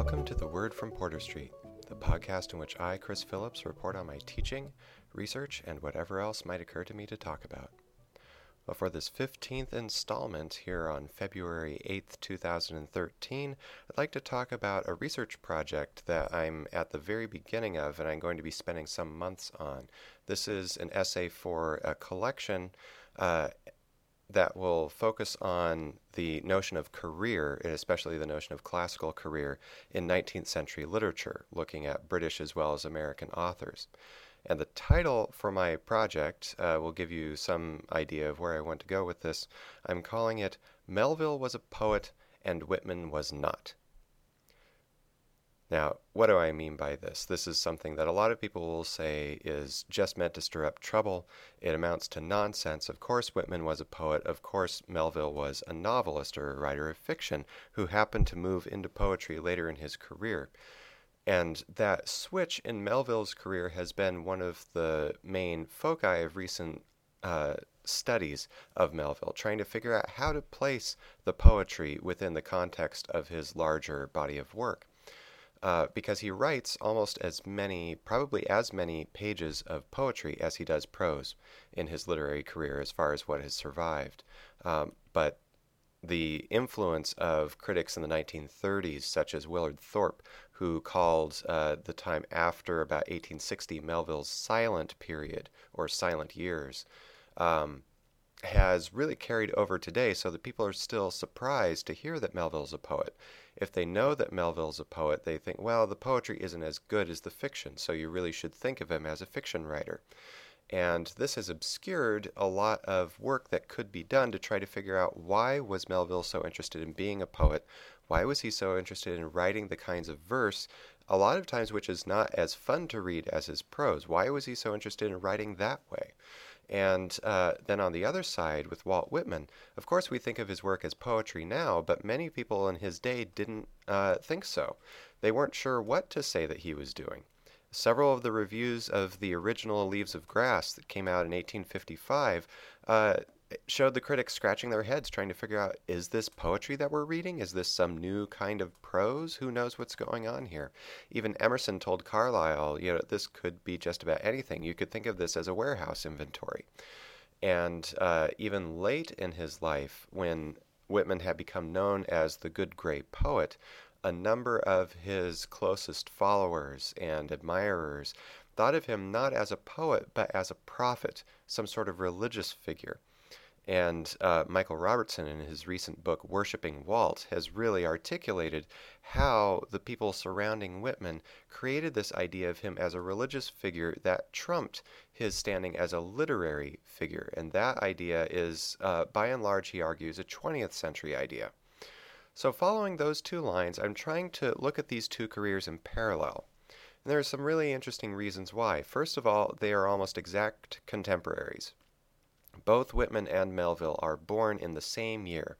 Welcome to The Word from Porter Street, the podcast in which I, Chris Phillips, report on my teaching, research, and whatever else might occur to me to talk about. Well, for this 15th installment here on February 8th, 2013, I'd like to talk about a research project that I'm at the very beginning of and I'm going to be spending some months on. This is an essay for a collection that will focus on the notion of career, and especially the notion of classical career in 19th century literature, looking at British as well as American authors. And the title for my project will give you some idea of where I want to go with this. I'm calling it Melville Was a Poet and Whitman Was Not. Now, what do I mean by this? This is something that a lot of people will say is just meant to stir up trouble. It amounts to nonsense. Of course, Whitman was a poet. Of course, Melville was a novelist or a writer of fiction who happened to move into poetry later in his career. And that switch in Melville's career has been one of the main foci of recent studies of Melville, trying to figure out how to place the poetry within the context of his larger body of work. Because he writes almost as many, probably as many pages of poetry as he does prose in his literary career as far as what has survived. But the influence of critics in the 1930s, such as Willard Thorpe, who called the time after about 1860 Melville's silent period, or silent years, has really carried over today, so that people are still surprised to hear that Melville's a poet. If they know that Melville's a poet, they think, well, the poetry isn't as good as the fiction, so you really should think of him as a fiction writer. And this has obscured a lot of work that could be done to try to figure out why was Melville so interested in being a poet? Why was he so interested in writing the kinds of verse, a lot of times which is not as fun to read as his prose? Why was he so interested in writing that way? And then on the other side, with Walt Whitman, of course we think of his work as poetry now, but many people in his day didn't think so. They weren't sure what to say that he was doing. Several of the reviews of the original Leaves of Grass that came out in 1855 showed the critics scratching their heads trying to figure out, is this poetry that we're reading? Is this some new kind of prose? Who knows what's going on here? Even Emerson told Carlyle, this could be just about anything. You could think of this as a warehouse inventory. And even late in his life, when Whitman had become known as the good gray poet, a number of his closest followers and admirers thought of him not as a poet, but as a prophet, some sort of religious figure. And Michael Robertson, in his recent book, Worshipping Walt, has really articulated how the people surrounding Whitman created this idea of him as a religious figure that trumped his standing as a literary figure. And that idea is, by and large, he argues, a 20th century idea. So following those two lines, I'm trying to look at these two careers in parallel. And there are some really interesting reasons why. First of all, they are almost exact contemporaries. Both Whitman and Melville are born in the same year,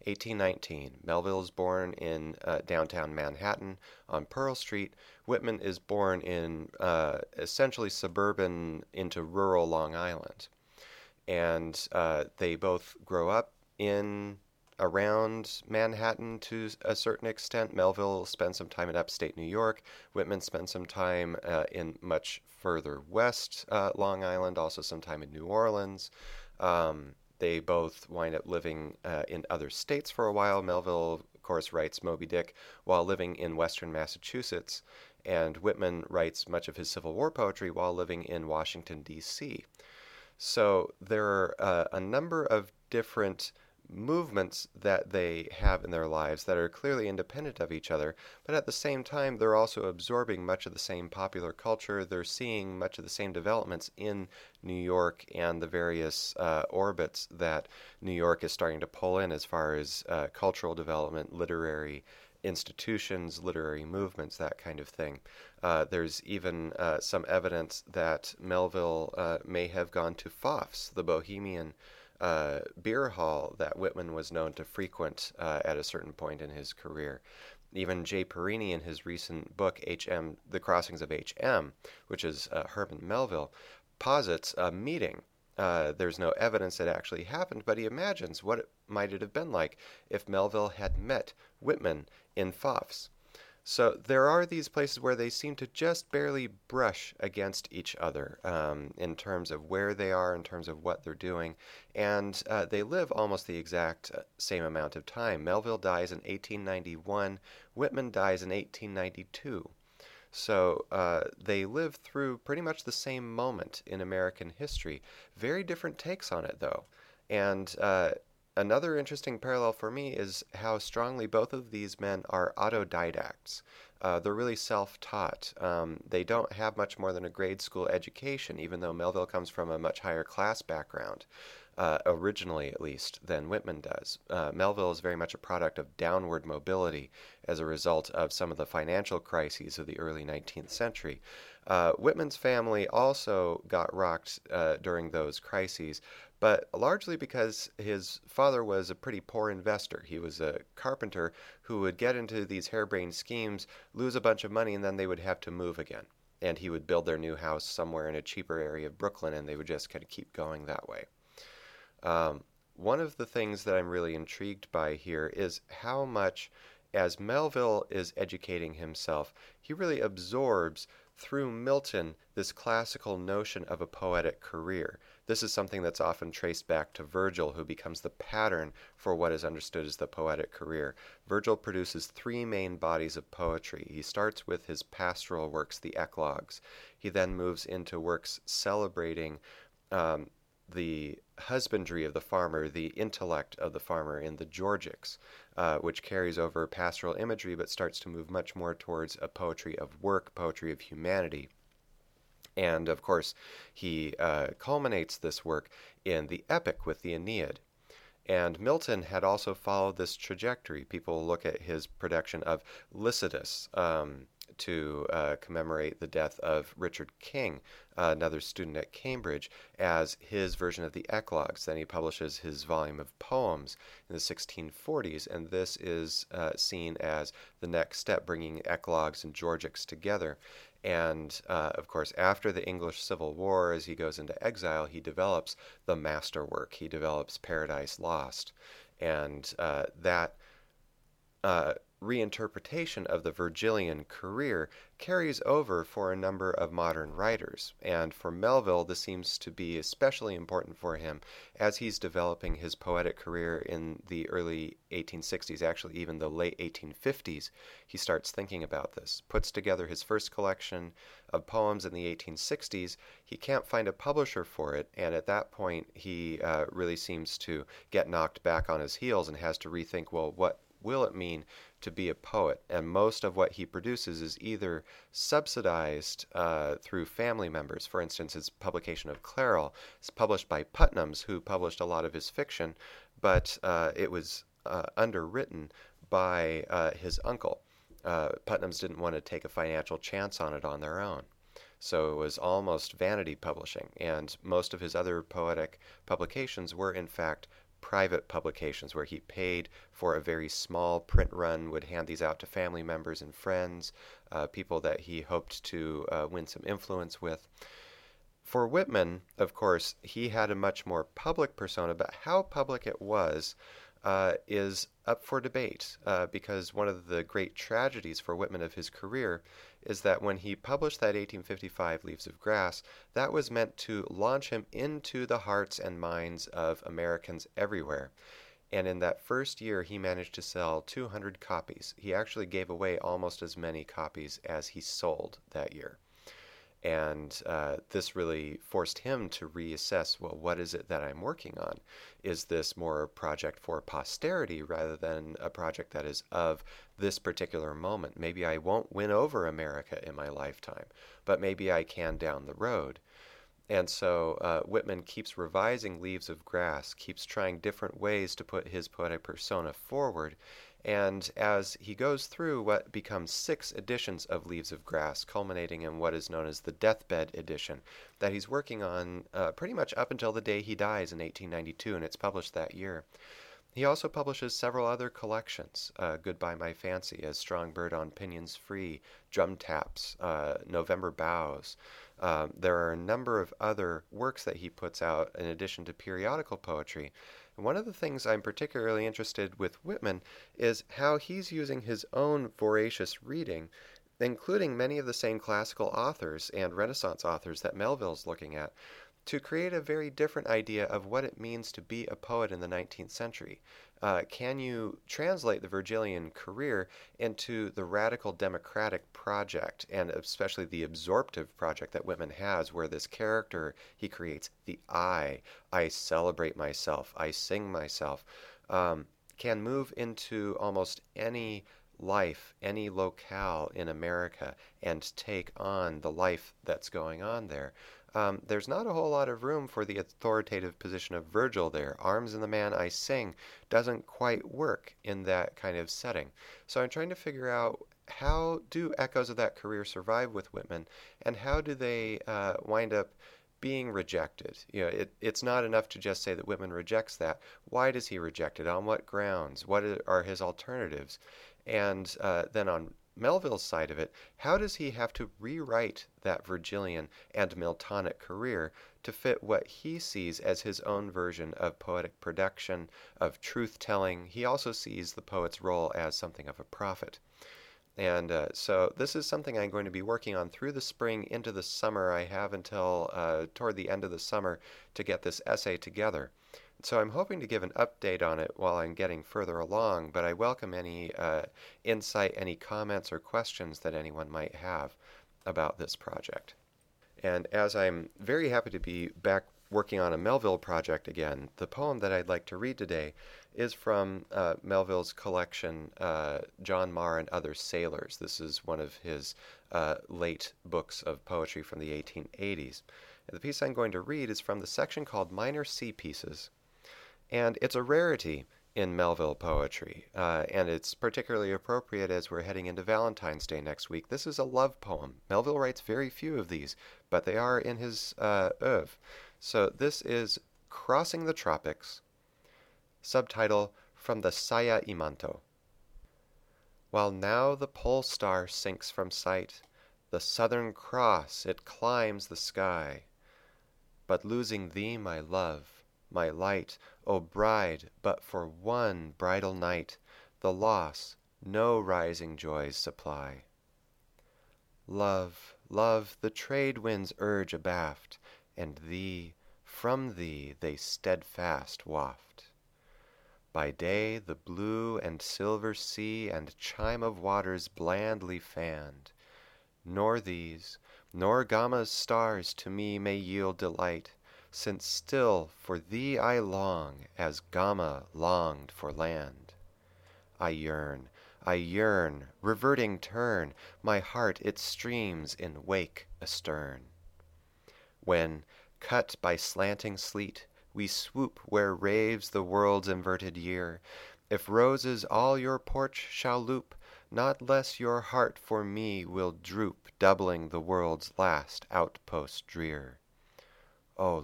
1819. Melville is born in downtown Manhattan on Pearl Street. Whitman is born in essentially suburban into rural Long Island. And they both grow up in around Manhattan to a certain extent. Melville spent some time in upstate New York. Whitman spent some time in much further west Long Island, also some time in New Orleans. They both wind up living in other states for a while. Melville, of course, writes Moby Dick while living in western Massachusetts, and Whitman writes much of his Civil War poetry while living in Washington, D.C. So there are a number of different movements that they have in their lives that are clearly independent of each other, but at the same time they're also absorbing much of the same popular culture. They're seeing much of the same developments in New York and the various orbits that New York is starting to pull in as far as cultural development, literary institutions, literary movements, that kind of thing. There's even some evidence that Melville may have gone to Pfaff's, the Bohemian beer hall that Whitman was known to frequent at a certain point in his career. Even Jay Perini, in his recent book, H.M., The Crossings of H.M., which is Herman Melville, posits a meeting. There's no evidence that it actually happened, but he imagines what might it have been like if Melville had met Whitman in Pfaff's. So there are these places where they seem to just barely brush against each other in terms of where they are, in terms of what they're doing, and they live almost the exact same amount of time. Melville dies in 1891, Whitman dies in 1892. So they live through pretty much the same moment in American history. Very different takes on it, though. And another interesting parallel for me is how strongly both of these men are autodidacts. They're really self-taught. They don't have much more than a grade school education, even though Melville comes from a much higher class background, originally at least, than Whitman does. Melville is very much a product of downward mobility as a result of some of the financial crises of the early 19th century. Whitman's family also got rocked during those crises, but largely because his father was a pretty poor investor. He was a carpenter who would get into these harebrained schemes, lose a bunch of money, and then they would have to move again. And he would build their new house somewhere in a cheaper area of Brooklyn, and they would just kind of keep going that way. One of the things that I'm really intrigued by here is how much, as Melville is educating himself, he really absorbs through Milton this classical notion of a poetic career. This is something that's often traced back to Virgil, who becomes the pattern for what is understood as the poetic career. Virgil produces three main bodies of poetry. He starts with his pastoral works, the eclogues. He then moves into works celebrating the husbandry of the farmer, the intellect of the farmer in the Georgics, which carries over pastoral imagery but starts to move much more towards a poetry of work, poetry of humanity. And of course, he culminates this work in the epic with the Aeneid. And Milton had also followed this trajectory. People look at his production of Lycidas to commemorate the death of Richard King, another student at Cambridge, as his version of the eclogues. Then he publishes his volume of poems in the 1640s, and this is seen as the next step, bringing eclogues and Georgics together. And, of course, after the English Civil War, as he goes into exile, he develops the masterwork. He develops Paradise Lost. And that reinterpretation of the Virgilian career carries over for a number of modern writers. And for Melville, this seems to be especially important for him as he's developing his poetic career in the early 1860s, actually even the late 1850s. He starts thinking about this, puts together his first collection of poems in the 1860s. He can't find a publisher for it, and at that point he really seems to get knocked back on his heels and has to rethink, well, what will it mean to be a poet? And most of what he produces is either subsidized through family members. For instance, his publication of Clarel is published by Putnam's, who published a lot of his fiction, but it was underwritten by his uncle. Putnam's didn't want to take a financial chance on it on their own. So it was almost vanity publishing, and most of his other poetic publications were, in fact, private publications where he paid for a very small print run, would hand these out to family members and friends, people that he hoped to win some influence with. For Whitman, of course, he had a much more public persona, but how public it was is up for debate, because one of the great tragedies for Whitman of his career is that when he published that 1855 Leaves of Grass, that was meant to launch him into the hearts and minds of Americans everywhere. And in that first year, he managed to sell 200 copies. He actually gave away almost as many copies as he sold that year. And this really forced him to reassess, well, what is it that I'm working on? Is this more a project for posterity rather than a project that is of this particular moment? Maybe I won't win over America in my lifetime, but maybe I can down the road. And so Whitman keeps revising Leaves of Grass, keeps trying different ways to put his poetic persona forward. And as he goes through what becomes 6 editions of Leaves of Grass, culminating in what is known as the Deathbed edition, that he's working on pretty much up until the day he dies in 1892, and it's published that year, He also publishes several other collections, Goodbye My Fancy, As Strong Bird on Pinions Free, Drum Taps, November Boughs. There are a number of other works that he puts out in addition to periodical poetry. And one of the things I'm particularly interested with Whitman is how he's using his own voracious reading, including many of the same classical authors and Renaissance authors that Melville's looking at, to create a very different idea of what it means to be a poet in the 19th century. Can you translate the Virgilian career into the radical democratic project, and especially the absorptive project that Whitman has, where this character he creates, the I celebrate myself, I sing myself, can move into almost any life, any locale in America, and take on the life that's going on there. There's not a whole lot of room for the authoritative position of Virgil there. Arms in the man I sing doesn't quite work in that kind of setting. So I'm trying to figure out, how do echoes of that career survive with Whitman, and how do they wind up being rejected? It's not enough to just say that Whitman rejects that. Why does he reject it? On what grounds? What are his alternatives? And then on Melville's side of it, how does he have to rewrite that Virgilian and Miltonic career to fit what he sees as his own version of poetic production, of truth-telling? He also sees the poet's role as something of a prophet. And so this is something I'm going to be working on through the spring into the summer. I have until toward the end of the summer to get this essay together. So I'm hoping to give an update on it while I'm getting further along, but I welcome any insight, any comments or questions that anyone might have about this project. And as I'm very happy to be back working on a Melville project again, the poem that I'd like to read today is from Melville's collection, John Marr and Other Sailors. This is one of his late books of poetry from the 1880s. And the piece I'm going to read is from the section called Minor Sea Pieces. And it's a rarity in Melville poetry, and it's particularly appropriate as we're heading into Valentine's Day next week. This is a love poem. Melville writes very few of these, but they are in his oeuvre. So this is Crossing the Tropics, subtitle From the Saya y Manto. While now the pole star sinks from sight, the Southern Cross it climbs the sky, but losing thee, my love, my light, O bride, but for one bridal night, the loss no rising joys supply. Love, love, the trade winds urge abaft, and thee, from thee they steadfast waft. By day the blue and silver sea and chime of waters blandly fanned, nor these, nor Gama's stars to me may yield delight, since still for thee I long, as Gama longed for land. I yearn, reverting turn, my heart it streams in wake astern. When, cut by slanting sleet, we swoop where raves the world's inverted year, if roses all your porch shall loop, not less your heart for me will droop, doubling the world's last outpost drear. O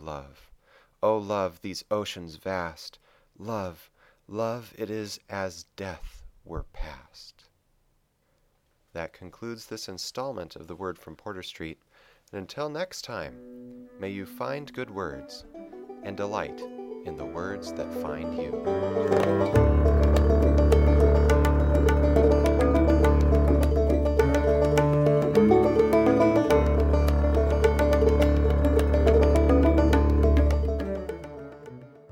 love, these oceans vast, love, love, it is as death were past. That concludes this installment of The Word from Porter Street, and until next time, may you find good words and delight in the words that find you.